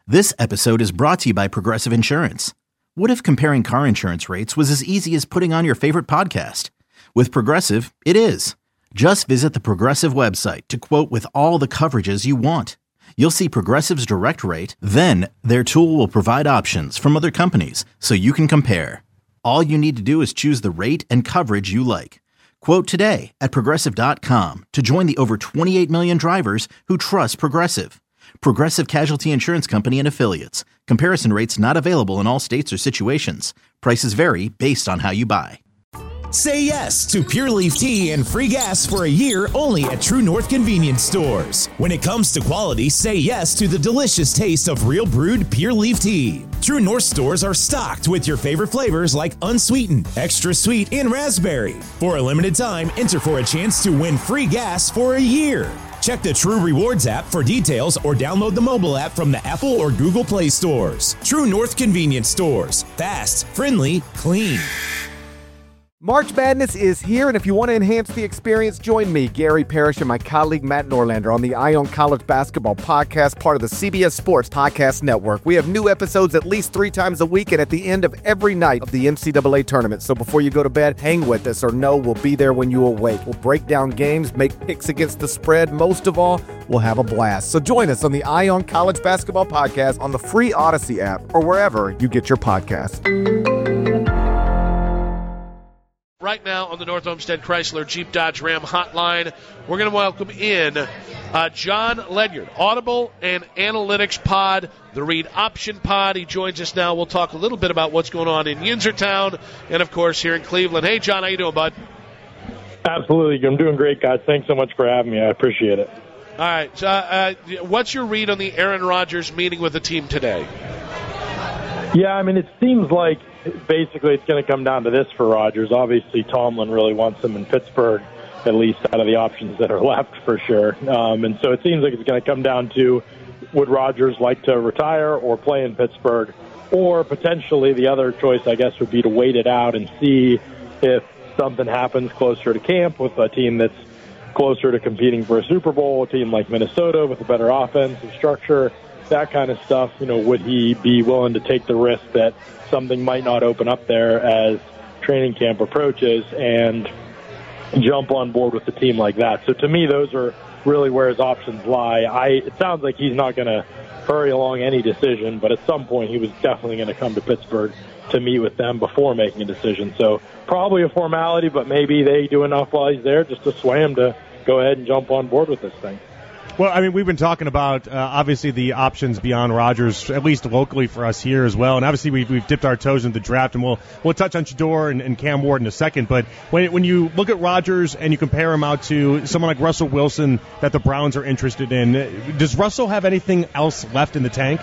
This episode is brought to you by Progressive Insurance. What if comparing car insurance rates was as easy as putting on your favorite podcast? With Progressive, it is. Just visit the Progressive website to quote with all the coverages you want. You'll see Progressive's direct rate, then their tool will provide options from other companies so you can compare. All you need to do is choose the rate and coverage you like. Quote today at Progressive.com to join the over 28 million drivers who trust Progressive. Progressive Casualty Insurance Company and Affiliates. Comparison rates not available in all states or situations. Prices vary based on how you buy. Say yes to Pure Leaf Tea and free gas for a year only at True North Convenience Stores. When it comes to quality, say yes to the delicious taste of real brewed Pure Leaf Tea. True North stores are stocked with your favorite flavors like unsweetened, extra sweet, and raspberry. For a limited time, enter for a chance to win free gas for a year. Check the True Rewards app for details or download the mobile app from the Apple or Google Play stores. True North Convenience Stores. Fast, friendly, clean. March Madness is here, and if you want to enhance the experience, join me, Gary Parrish, and my colleague Matt Norlander on the Ion College Basketball Podcast, part of the CBS Sports Podcast Network. We have new episodes at least 3 times a week and at the end of every night of the NCAA tournament. So before you go to bed, hang with us or know we'll be there when you awake. We'll break down games, make picks against the spread. Most of all, we'll have a blast. So join us on the Ion College Basketball Podcast on the free Odyssey app or wherever you get your podcasts. Right now on the North Olmsted Chrysler Jeep Dodge Ram hotline, we're going to welcome in John Ledyard, Audible and Analytics Pod, the Read Option Pod. He joins us now. We'll talk a little bit about what's going on in Yinzertown and, of course, here in Cleveland. Hey, John, how you doing, bud? Absolutely. I'm doing great, guys. Thanks so much for having me. I appreciate it. All right. So, what's your read on the Aaron Rodgers meeting with the team today? Yeah, I mean, it seems like basically it's going to come down to this for Rodgers. Obviously, Tomlin really wants him in Pittsburgh, at least out of the options that are left for sure. And so it seems like it's going to come down to would Rodgers like to retire or play in Pittsburgh, or potentially the other choice, I guess, would be to wait it out and see if something happens closer to camp with a team that's closer to competing for a Super Bowl, a team like Minnesota with a better offensive structure, that kind of stuff. You know, would he be willing to take the risk that something might not open up there as training camp approaches and jump on board with a team like that? So to me, those are really where his options lie. It sounds like he's not going to hurry along any decision, but at some point he was definitely going to come to Pittsburgh to meet with them before making a decision. So probably a formality, but maybe they do enough while he's there just to sway him to go ahead and jump on board with this thing. Well, I mean, we've been talking about, obviously, the options beyond Rodgers, at least locally for us here as well. And obviously, we've dipped our toes into the draft, and we'll touch on Shedeur and Cam Ward in a second. But when you look at Rodgers and you compare him out to someone like Russell Wilson that the Browns are interested in, does Russell have anything else left in the tank?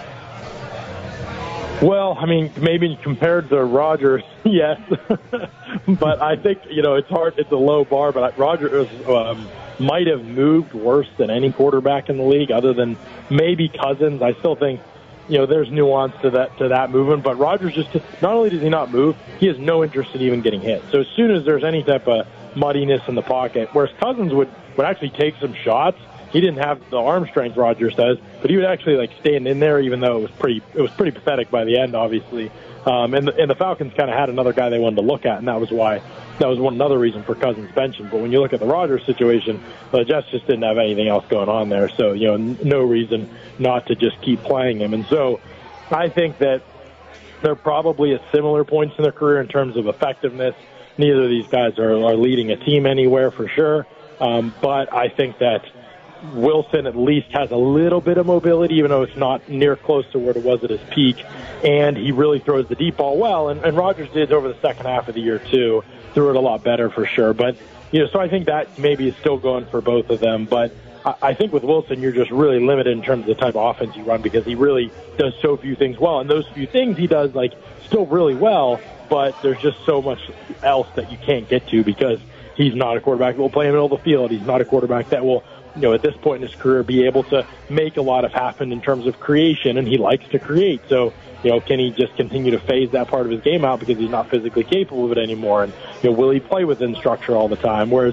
Well, I mean, maybe compared to Rodgers, yes. But I think, it's hard. It's a low bar, but Rodgers might have moved worse than any quarterback in the league other than maybe Cousins. I still think, there's nuance to that movement. But Rodgers not only does he not move, he has no interest in even getting hit. So as soon as there's any type of muddiness in the pocket, whereas Cousins would actually take some shots. He didn't have the arm strength, Rodgers says, but he would actually stand in there, even though it was pretty pathetic by the end, obviously. And the Falcons kind of had another guy they wanted to look at, and that was another reason for Cousins' benching. But when you look at the Rodgers situation, the Jets just didn't have anything else going on there, so no reason not to just keep playing him. And so I think that they're probably at similar points in their career in terms of effectiveness. Neither of these guys are leading a team anywhere for sure, but I think that Wilson at least has a little bit of mobility, even though it's not near close to where it was at his peak, and he really throws the deep ball well, and Rodgers did over the second half of the year too, threw it a lot better for sure. But so I think that maybe is still going for both of them, but I think with Wilson you're just really limited in terms of the type of offense you run, because he really does so few things well, and those few things he does still really well, but there's just so much else that you can't get to because he's not a quarterback that will play in the middle of the field. He's not a quarterback that will at this point in his career, be able to make a lot of happen in terms of creation, and he likes to create. So, can he just continue to phase that part of his game out because he's not physically capable of it anymore? And, will he play within structure all the time? Whereas,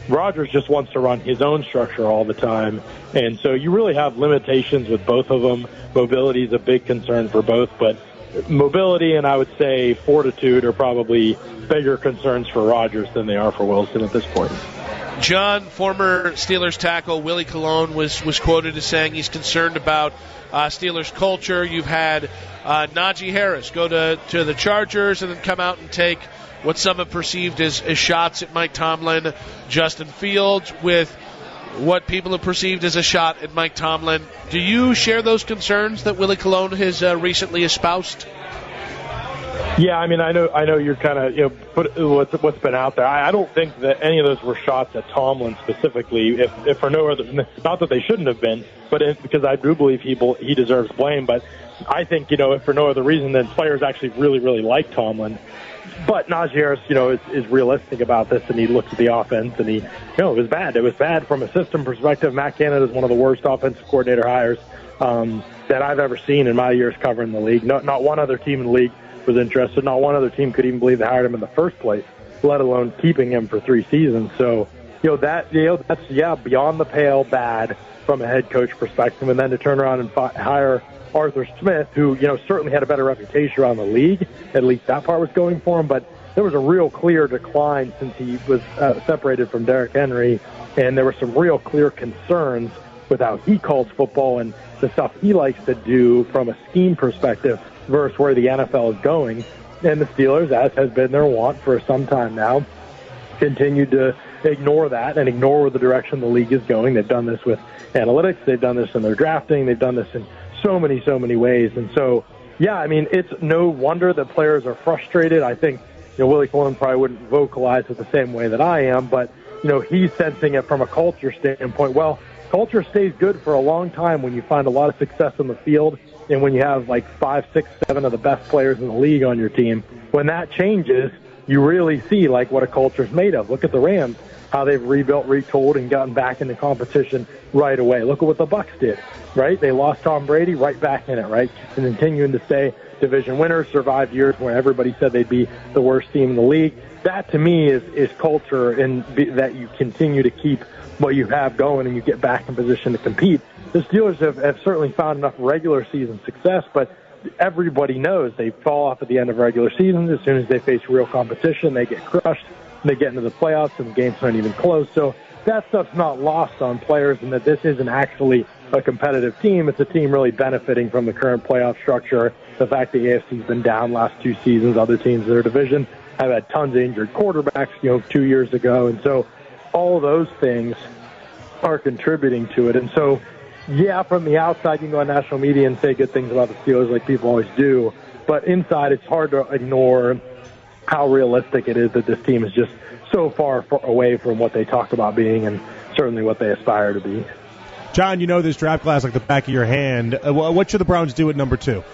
Rodgers just wants to run his own structure all the time. And so you really have limitations with both of them. Mobility is a big concern for both, but mobility and I would say fortitude are probably bigger concerns for Rodgers than they are for Wilson at this point. John, former Steelers tackle Willie Colon was quoted as saying he's concerned about Steelers culture. You've had Najee Harris go to the Chargers and then come out and take what some have perceived as shots at Mike Tomlin. Justin Fields with what people have perceived as a shot at Mike Tomlin. Do you share those concerns that Willie Colon has recently espoused? Yeah, I mean, I know you're kind of, put what's been out there. I don't think that any of those were shots at Tomlin specifically, if for no other, not that they shouldn't have been, but because I do believe he deserves blame. But I think, if for no other reason than players actually really, really like Tomlin. But Najee Harris, is realistic about this, and he looks at the offense, and it was bad. It was bad from a system perspective. Matt Canada is one of the worst offensive coordinator hires that I've ever seen in my years covering the league. Not one other team in the league was interested. Not one other team could even believe they hired him in the first place, let alone keeping him for 3 seasons. So, that's beyond the pale bad from a head coach perspective. And then to turn around and hire Arthur Smith, who, certainly had a better reputation around the league. At least that part was going for him. But there was a real clear decline since he was separated from Derrick Henry. And there were some real clear concerns with how he calls football and the stuff he likes to do from a scheme perspective versus where the NFL is going. And the Steelers, as has been their want for some time now, continued to ignore that and ignore the direction the league is going. They've done this with analytics. They've done this in their drafting. They've done this in so many ways. And so, yeah, I mean, it's no wonder that players are frustrated. I think, Willie Colon probably wouldn't vocalize it the same way that I am, but, he's sensing it from a culture standpoint. Well, culture stays good for a long time when you find a lot of success on the field and when you have like 5, 6, 7 of the best players in the league on your team. When that changes, you really see like what a culture is made of. Look at the Rams, how they've rebuilt, retooled, and gotten back into competition right away. Look at what the Bucs did, right? They lost Tom Brady, right back in it, right? And continuing to stay division winners, survived years where everybody said they'd be the worst team in the league. That, to me, is culture, and that you continue to keep what you have going and you get back in position to compete. The Steelers have certainly found enough regular season success, but everybody knows they fall off at the end of regular seasons. As soon as they face real competition, they get crushed. They get into the playoffs, and the games aren't even close. So that stuff's not lost on players, and that this isn't actually a competitive team. It's a team really benefiting from the current playoff structure, the fact the AFC's been down last 2 seasons. Other teams in their division have had tons of injured quarterbacks, 2 years ago. And so all those things are contributing to it. And so, yeah, from the outside, you can go on national media and say good things about the Steelers like people always do. But inside, it's hard to ignore how realistic it is that this team is just so far away from what they talk about being and certainly what they aspire to be. John, you know this draft class like the back of your hand. What should the Browns do at number 2?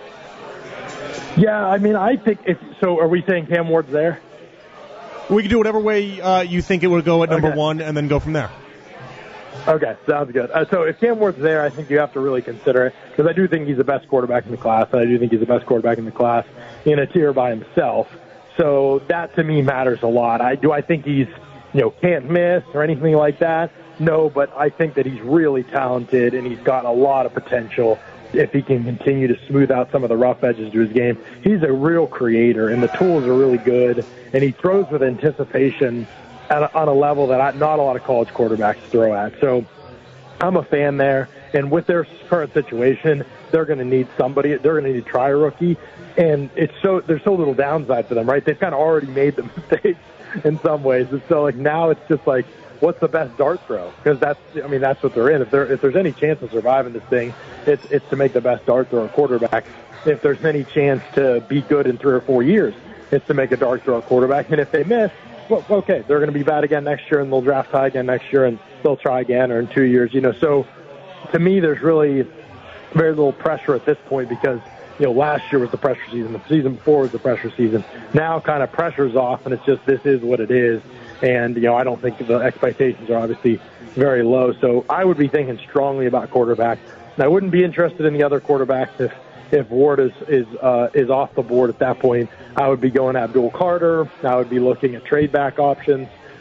Yeah, I mean, I think so are we saying Cam Ward's there? We can do whatever way you think it would go at number 1 and then go from there. Okay, sounds good. So if Cam Ward's there, I think you have to really consider it, because I do think he's the best quarterback in the class, and I do think he's the best quarterback in the class in a tier by himself. So that, to me, matters a lot. Do I think he's, can't miss or anything like that? No, but I think that he's really talented, and he's got a lot of potential if he can continue to smooth out some of the rough edges to his game. He's a real creator, and the tools are really good, and he throws with anticipation on a level that not a lot of college quarterbacks throw at. So I'm a fan there, and with their current situation, they're going to need somebody. They're going to need to try a rookie, and there's so little downside for them, right? They've kind of already made the mistakes in some ways, and so now it's just like, what's the best dart throw? Because that's what they're in. If there's any chance of surviving this thing, it's to make the best dart throw quarterback. If there's any chance to be good in 3 or 4 years, it's to make a dart throw quarterback. And if they miss, well, okay, they're going to be bad again next year, and they'll draft high again next year, and they'll try again, or in 2 years. So to me, there's really very little pressure at this point, because last year was the pressure season, the season before was the pressure season. Now kind of pressure's off, and it's just, this is what it is. And, I don't think the expectations are obviously very low. So I would be thinking strongly about quarterback. And I wouldn't be interested in the other quarterbacks if Ward is off the board at that point. I would be going Abdul Carter. I would be looking at trade back options.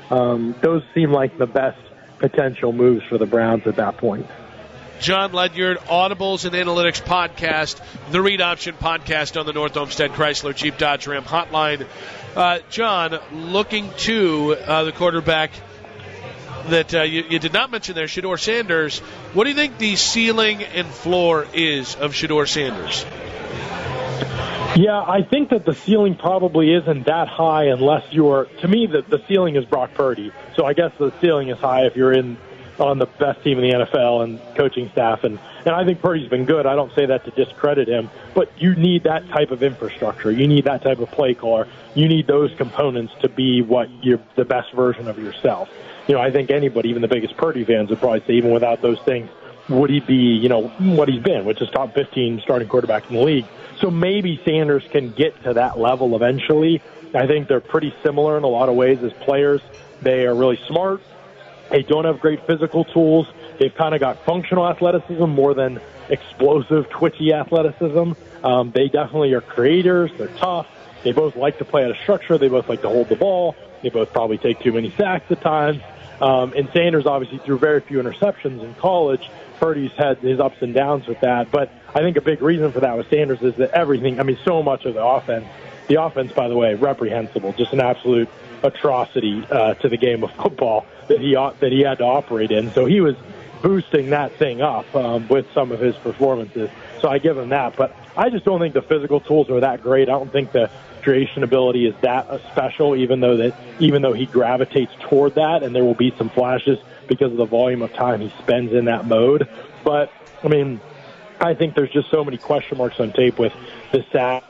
those seem like the best potential moves for the Browns at that point. Jon Ledyard, Audibles and Analytics Podcast, the Read Option Podcast on the North Olmsted Chrysler Jeep Dodge Ram Hotline. John, looking to the quarterback that you did not mention there, Shedeur Sanders. What do you think the ceiling and floor is of Shedeur Sanders? Yeah, I think that the ceiling probably isn't that high unless you're, to me, the ceiling is Brock Purdy. So I guess the ceiling is high if you're on the best team in the NFL and coaching staff. And I think Purdy's been good. I don't say that to discredit him, but you need that type of infrastructure. You need that type of play caller. You need those components to be the best version of yourself. I think anybody, even the biggest Purdy fans, would probably say even without those things, would he be, what he's been, which is top 15 starting quarterback in the league. So maybe Sanders can get to that level eventually. I think they're pretty similar in a lot of ways as players. They are really smart. They don't have great physical tools. They've kind of got functional athleticism more than explosive, twitchy athleticism. They definitely are creators. They're tough. They both like to play out of structure. They both like to hold the ball. They both probably take too many sacks at times. And Sanders obviously threw very few interceptions in college. Purdy's had his ups and downs with that. But I think a big reason for that with Sanders is that so much of the offense, by the way, reprehensible, just an absolute atrocity to the game of football that he had to operate in. So he was boosting that thing up with some of his performances. So I give him that. But I just don't think the physical tools are that great. I don't think the creation ability is that special, even though he gravitates toward that, and there will be some flashes because of the volume of time he spends in that mode. But, I think there's just so many question marks on tape with the sack,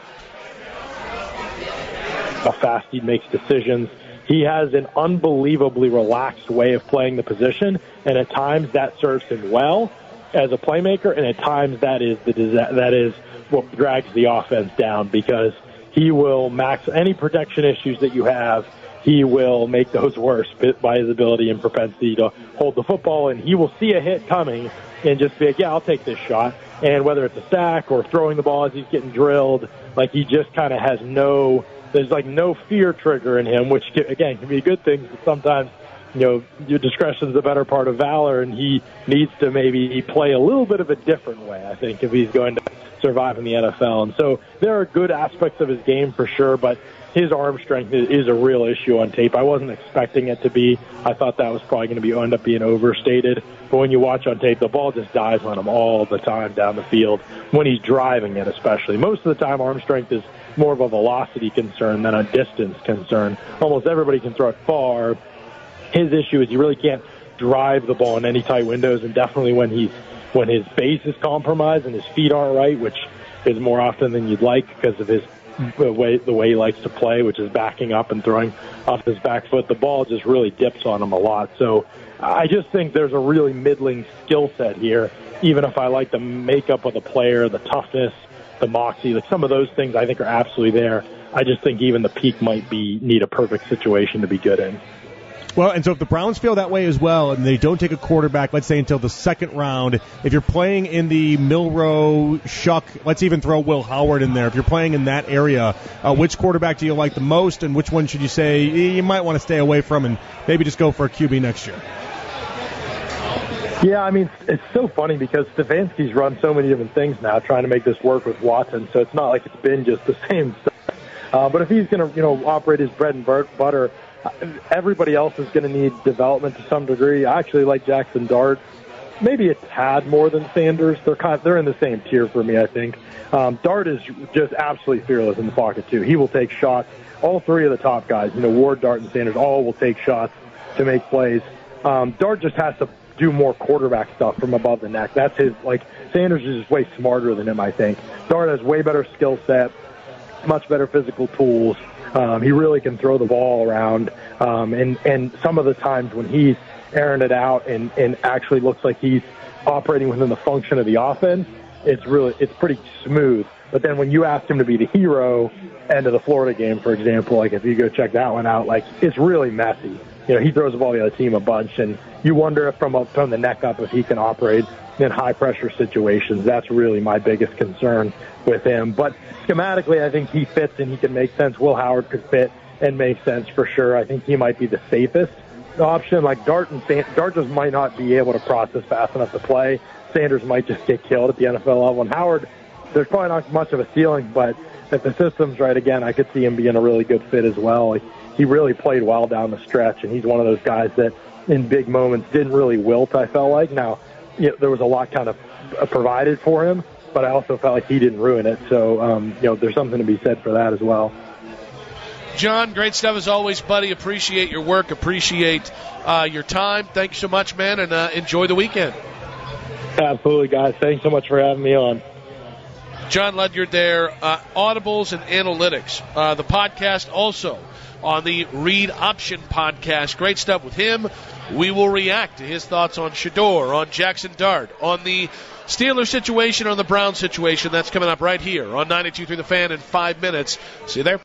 how fast he makes decisions. He has an unbelievably relaxed way of playing the position, and at times that serves him well as a playmaker, and at times that is what drags the offense down, because he will max any protection issues that you have. He will make those worse by his ability and propensity to hold the football, and he will see a hit coming and just be like, yeah, I'll take this shot. And whether it's a sack or throwing the ball as he's getting drilled, he just kind of has there's no fear trigger in him, which, again, can be a good thing, but sometimes, your discretion is the better part of valor, and he needs to maybe play a little bit of a different way, I think, if he's going to survive in the NFL. And so there are good aspects of his game for sure, but his arm strength is a real issue on tape. I wasn't expecting it to be. I thought that was probably going to end up being overstated. But when you watch on tape, the ball just dives on him all the time down the field, when he's driving it especially. Most of the time, arm strength is more of a velocity concern than a distance concern. Almost everybody can throw it far. His issue is you really can't drive the ball in any tight windows, and definitely when his base is compromised and his feet aren't right, which is more often than you'd like because of the way he likes to play, which is backing up and throwing off his back foot, the ball just really dips on him a lot. So I just think there's a really middling skill set here, even if I like the makeup of the player, the toughness, the moxie, some of those things I think are absolutely there. I just think even the peak might need a perfect situation to be good in. Well, and so if the Browns feel that way as well, and they don't take a quarterback, let's say until the second round, if you're playing in the Milroe, Shuck, let's even throw Will Howard in there. If you're playing in that area, which quarterback do you like the most, and which one should you say you might want to stay away from and maybe just go for a QB next year? Yeah, it's so funny because Stefanski's run so many different things now, trying to make this work with Watson, so it's not like it's been just the same stuff. But if he's going to, operate his bread and butter, everybody else is going to need development to some degree. I actually like Jackson Dart, maybe a tad more than Sanders. They're in the same tier for me, I think. Dart is just absolutely fearless in the pocket too. He will take shots. All three of the top guys, Ward, Dart, and Sanders, all will take shots to make plays. Dart just has to do more quarterback stuff from above the neck. That's his. Sanders is just way smarter than him, I think. Dart has way better skill set, much better physical tools. He really can throw the ball around, and some of the times when he's airing it out and actually looks like he's operating within the function of the offense, it's pretty smooth. But then when you ask him to be the hero end of the Florida game, for example, if you go check that one out, it's really messy. He throws the ball to the other team a bunch, and you wonder if from the neck up if he can operate in high-pressure situations. That's really my biggest concern with him. But schematically, I think he fits and he can make sense. Will Howard could fit and makes sense for sure. I think he might be the safest option. Like Dart just might not be able to process fast enough to play. Sanders might just get killed at the NFL level. And Howard, there's probably not much of a ceiling, but if the system's right again, I could see him being a really good fit as well. He really played well down the stretch, and he's one of those guys that in big moments didn't really wilt, I felt like. Now, there was a lot kind of provided for him, but I also felt like he didn't ruin it. So, there's something to be said for that as well. John, great stuff as always, buddy. Appreciate your work. Appreciate your time. Thanks so much, man, and enjoy the weekend. Absolutely, guys. Thanks so much for having me on. John Ledyard there, Audibles and Analytics. The podcast also on the Read Option podcast. Great stuff with him. We will react to his thoughts on Shedeur, on Jackson Dart, on the Steelers situation, on the Browns situation. That's coming up right here on 92.3 The Fan in 5 minutes. See you there.